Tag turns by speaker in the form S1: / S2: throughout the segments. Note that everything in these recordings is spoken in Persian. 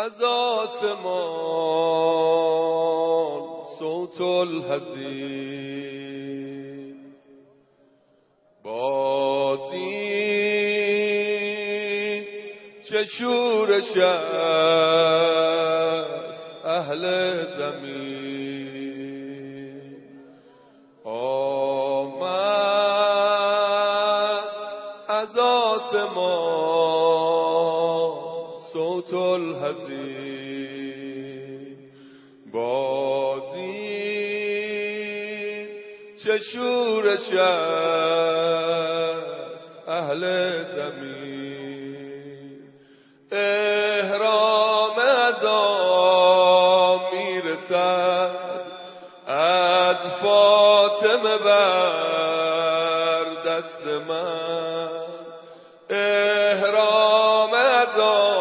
S1: از آسمان صوت الحزین بازی چه شورش است اهل زمین آمد از آسمان صوت الحزین بازی چه شورش است اهل زمین احرام عزا میرسد از فاطمه بر دست من احرام عزا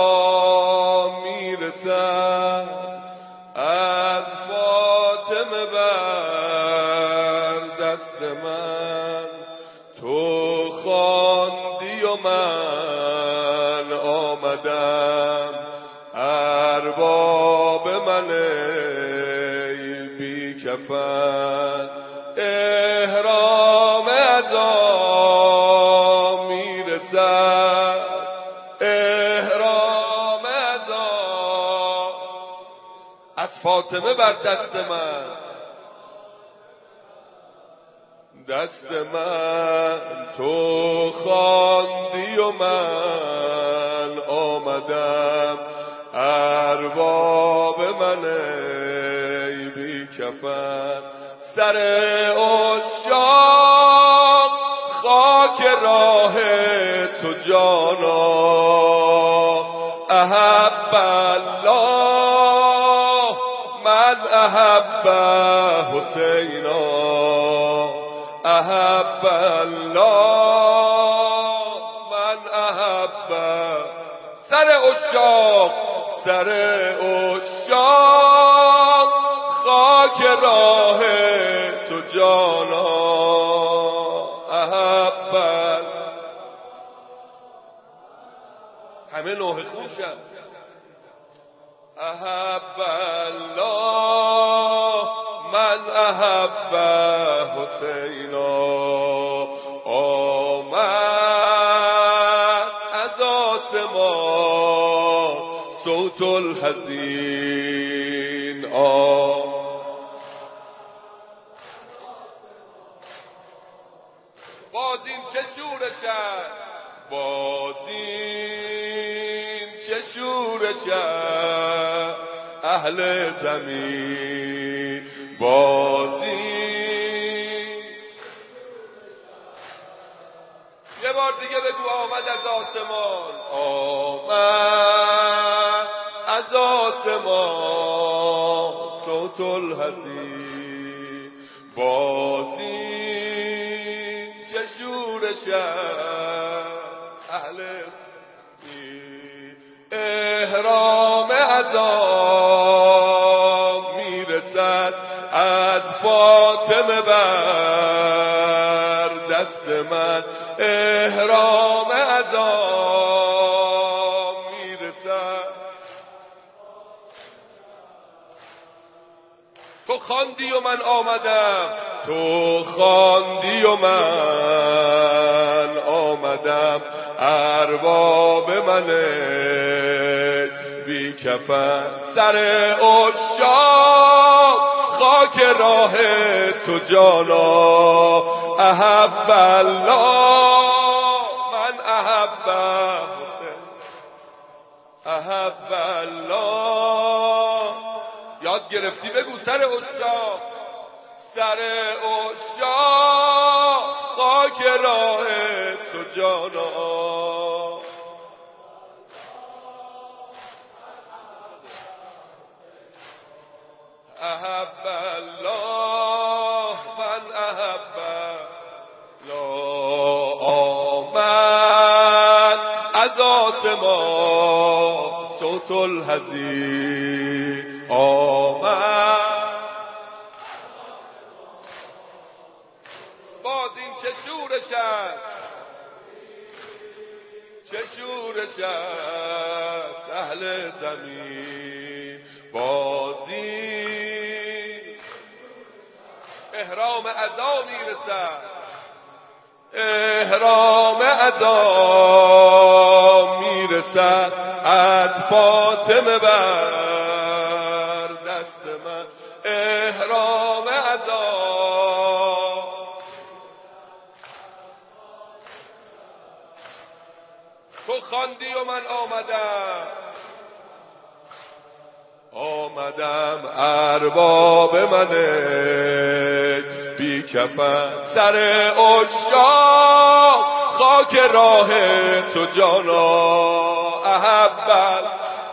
S1: میرسد از فاطمه بر دست من تو خواندی و من آمدم ارباب من ای بی کفن احرام عزا میرسد احرام عزا از فاطمه بر دست من تو خواندی و من آمدم ارباب من ای بی کفن سر عشاق خاک راه تو جانا احب الله من احب حسینا احب الله من احب سر عشاق خاک راه تو جانا احب همه نوح خوشم احب الله من احب حسینا آمد از آسمان صوت الحزین بازین چه شورش است بازین چه شورش است اهل زمین بازین یه بار دیگه بگو آمد از آسمان آمد از آسمان صوت الحزین بازین چه شورش اهل احرام عزا میرسد از فاطمه بر دست من احرام عزا میرسد تو خواندی و من آمدم تو خواندی و من آمدم ارباب من بی کفن سر عشاق خاک راه تو جانا احب الله من احب احب الله یاد گرفتی بگو سر عشاق خاک راه تو جانا احب الله من احب الله آمد از آسمان صوت الحزین آمد باز این چه شورش است چه شورش است اهل زمین بازی احرام ادا میرسد، احرام ادا میرسد از فاطمه بر دست من، احرام ادا. تو خواندی و من آمدم ارباب من بی کفن، سر عشاق خاک راه تو جانا احب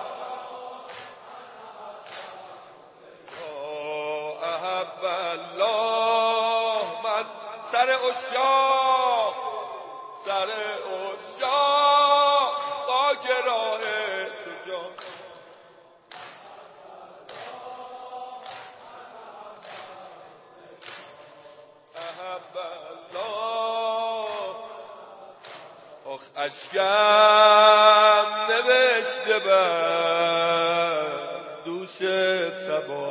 S1: الله. من سر عشاق خاک راه تو جانا احب الله. آخ اشکم نوشته بر دوش صبا،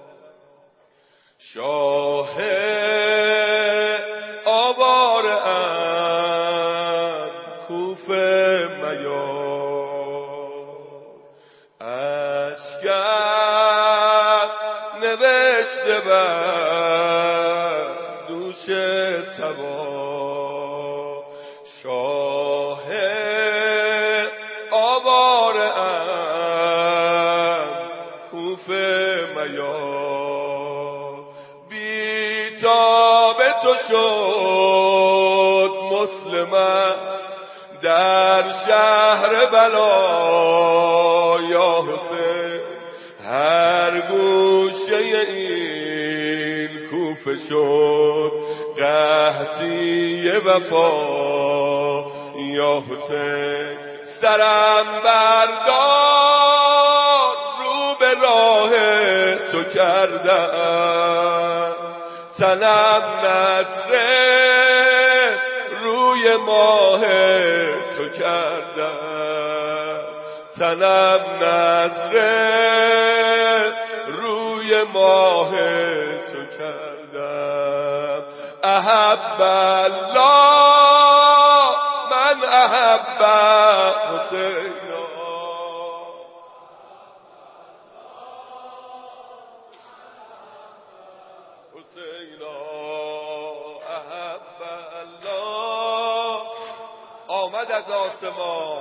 S1: شاه آواره ام کوفه میار، اشکم نوشته بر دوش صبا، شاه آواره ام کوفه میار، بیتاب تو شد مسلمم در شهر بلا یا حسین، هر گوشه این کوفه شد قحطی وفا یا حسین، سرم بردار رو به راه تو کردم، تنم نظره روی ماه تو کردم، تنم نظره روی ماه تو کردم، احب الله من احب حسینا. احب الله. آمد از آسمان،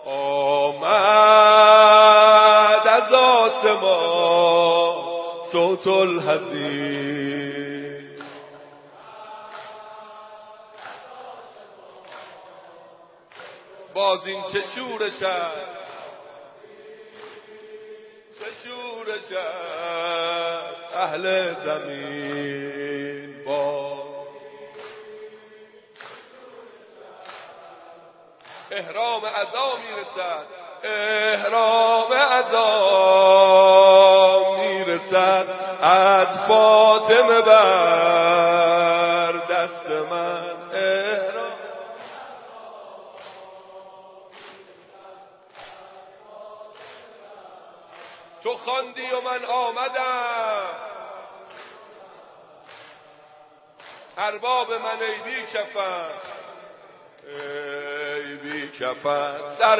S1: آمد از آسمان صوت الحزین، باز این چه شورش است، چه شورش است اهل زمین باز. احرام ادا میرسد، احرام ادا میرسد از فاطمه بر دست من، احرام. تو خواندی و من آمدم ارباب من ای بی کفن، ای بی کفن، سر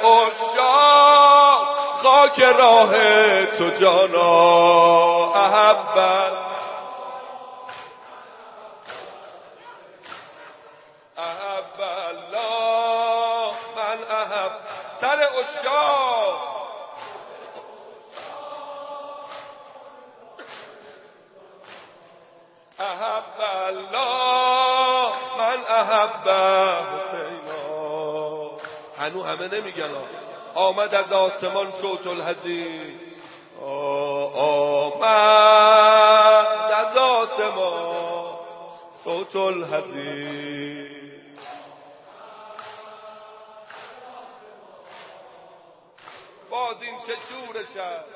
S1: عشاق خاک راه تو جانا احب الله. من احب سر عشاق احب الله من احب حسینا. هنو همه نمیگن آمد از آسمان صوت الحزین، آمد از آسمان صوت الحزین، باز این چه شورش است،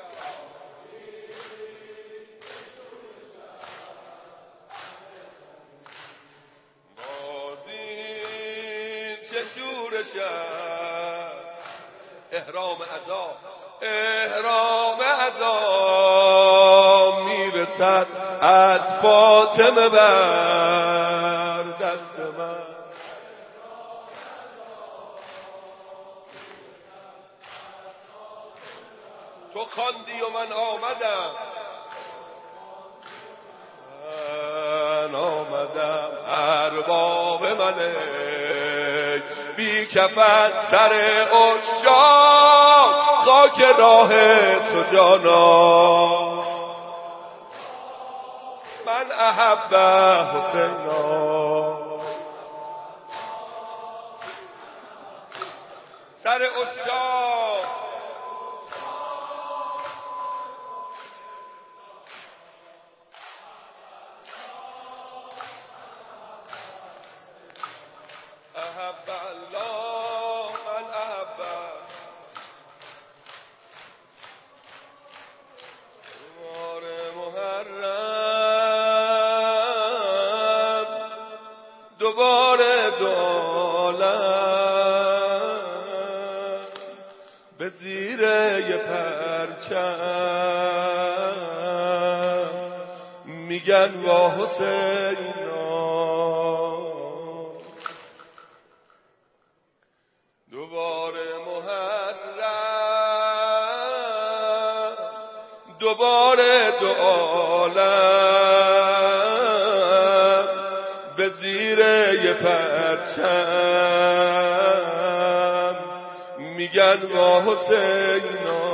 S1: چه شورش است احرام ادا. احرام عزا میرسد از فاطمه بر دست من. تو خواندی و من آمدم، ارباب ملک بی کفن سر عشاق خاک راه تو جانا. من احب حسینا سر عشاق احب الله من احب مار محرم دوباره دولم به زیر یه پرچم میگن وا حسینا. دوباره محرم دوباره دو عالم به زیر یه پرچم میگن وا حسینا.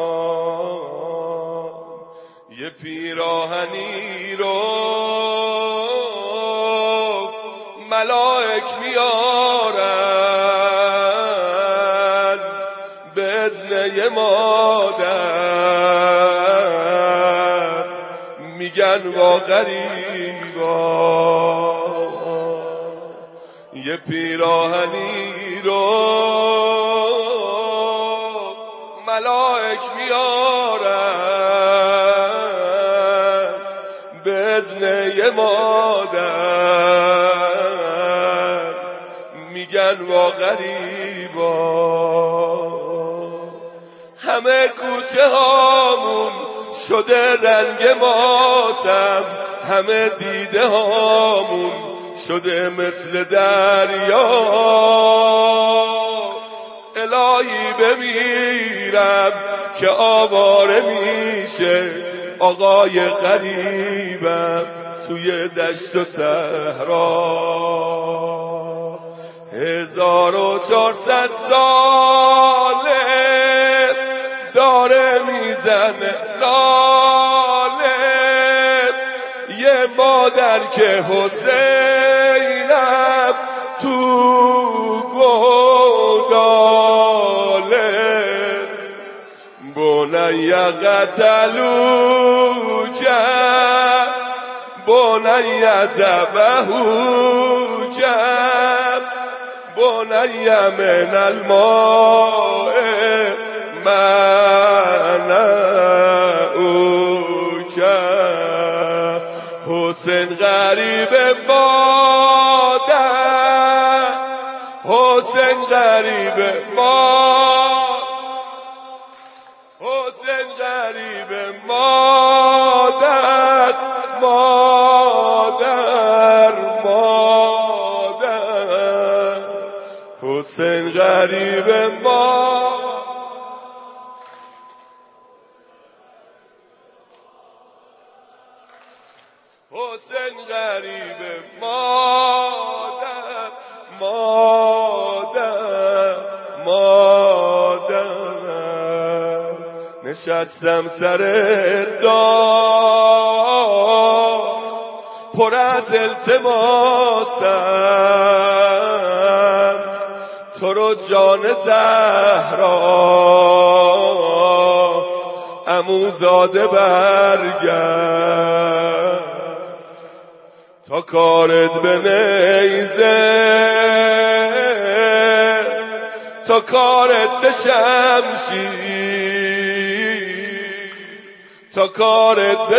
S1: یه پیراهنی رو ملائک میارن به اذن یه مادر میگن وا غریبا. یه پیراهنی رو ملائک میارن به اذن یه مادر میگن وا غریبا. همه کوچه هامون شده رنگ ماتم، همه دیده هامون شده مثل دریا. الهی بمیرم که آواره میشه آقای غریبم توی دشت و صحرا. 1400 ساله داره میزنه لاله یه مادر که حسینم تو گوداله. بنی قتلوک بنی ذبحوک بنی من الماء منعوک. حسین غریب مادر، حسین غریب مادر، حسین غریب مادر، مادر مادر. حسین غریب مادر، حسین غریب مادر، مادر مادر. نشستم سر دار پر از التماسم تو رو جان زهرا عموزاده برگرد تا کارت به نیزه تا کارت به شمشیر تا کارت به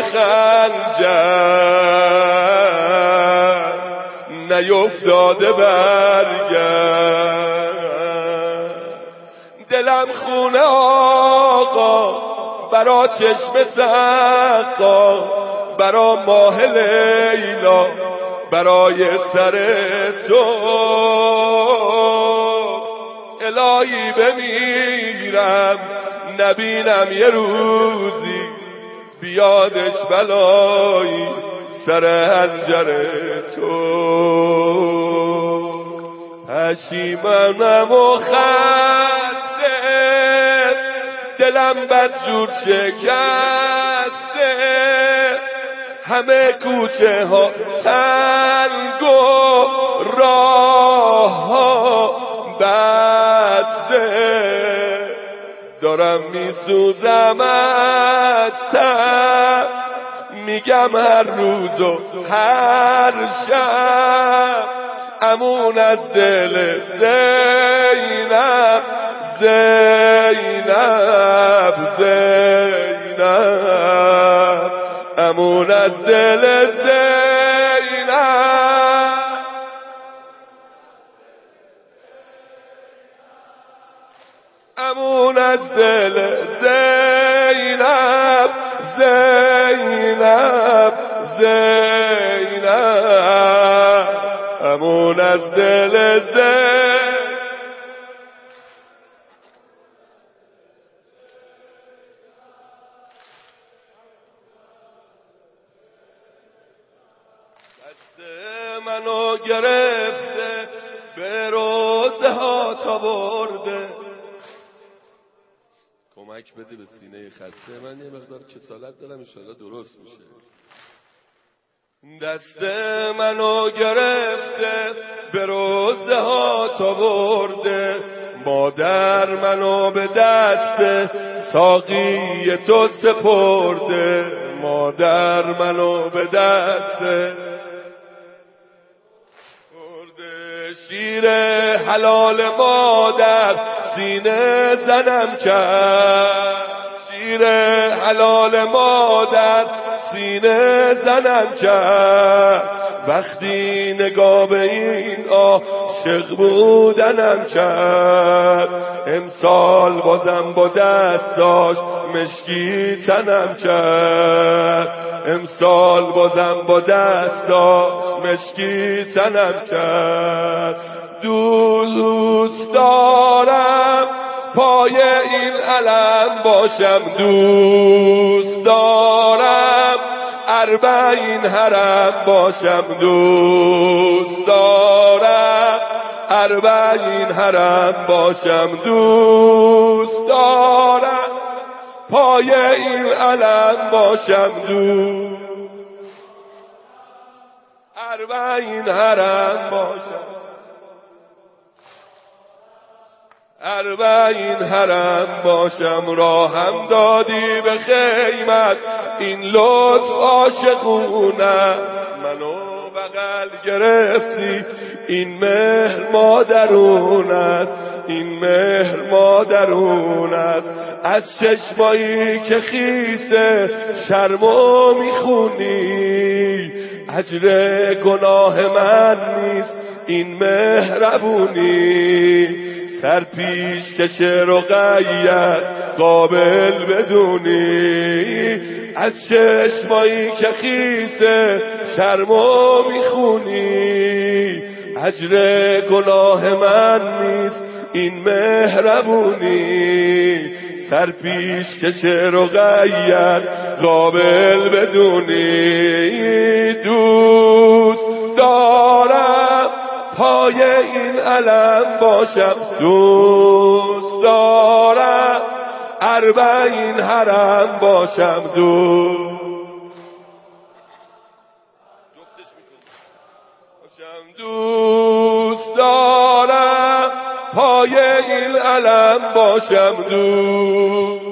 S1: خنجر نیفتاده برگرد. دلم خونه آقا برا چشم سقا، برا ماه لیلا، برای سر تو الهی بمیرم نبینم یه روزی بیادش بلایی سر حنجر تو. پشیمانم و خسته، دلم بدجور شکسته، همه کوچه ها تنگ و راه ها بسته، دارم میسوزم از تب، میگم هر روز و هر شب امون از دل زینب، زینب زینب، امون از دل زینب، امون از دل زینب، زینب زینب، امون از دل زینب. دست منو گرفته به روزه ها تا برده، کمک بده به سینه خسته من، یه مقدار کسالت دارم انشالله درست میشه. دست منو گرفته به روزه ها تا برده، مادر منو به دست ساقی تو سپرده، مادر منو به دست شیر حلال مادر سینه زنم کرد، شیر حلال مادر سینه زنم کرد، وقتی نگاه به این عاشق بودنم کرد، امسال بازم با دستاش مشکی تنم کرد، امسال بازم با دستاش مشکی تنم کرد. دوست دارم پای این علم باشم، دوست دارم اربعین حرم باشم، دوست دارم اربعین حرم باشم، دوست دارم پای این علم باشم، دوست اربعین حرم باشم، اربعین حرم باشم. راهم دادی به خیمت این لطف عاشقونه، منو بغل گرفتی این مهر مادرون است، این مهر مادرون است. از چشمایی که خیسه شرمو میخونی، اجر گناه من نیست این مهربونی، سر پیش کش رقیت قابل بدونی، از چشمایی که خیسه شرمو میخونی، اجر گناه من نیست این مهربونی، سر پیش کش رقیت قابل بدونی. دوست دارم پای این علم باشم، دوست دارم اربعین حرم باشم، دوست دارم پای این علم باشم، دوست